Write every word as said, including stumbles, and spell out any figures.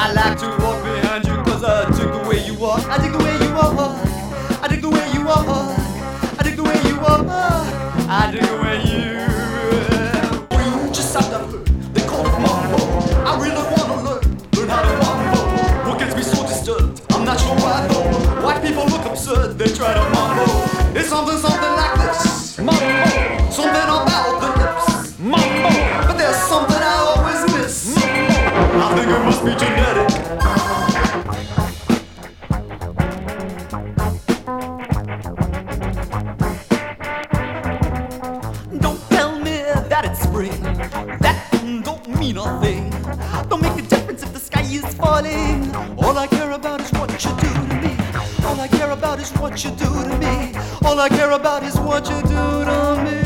I like to walk behind you cause I dig the way you walk. I dig the way you walk. I dig the way you walk. I dig the way you walk. I dig the way you. We just have to learn. They call it mambo. I really wanna learn, learn how to mambo. What gets me so disturbed? I'm not sure why though. White people look absurd. They try to mambo. It's something, something like this. Mambo. Something about the lips. Mambo. But there's something I always miss. Mambo. I think it must be genetic. That don't mean a thing. Don't make a difference if the sky is falling. All I care about is what you do to me. All I care about is what you do to me. All I care about is what you do to me.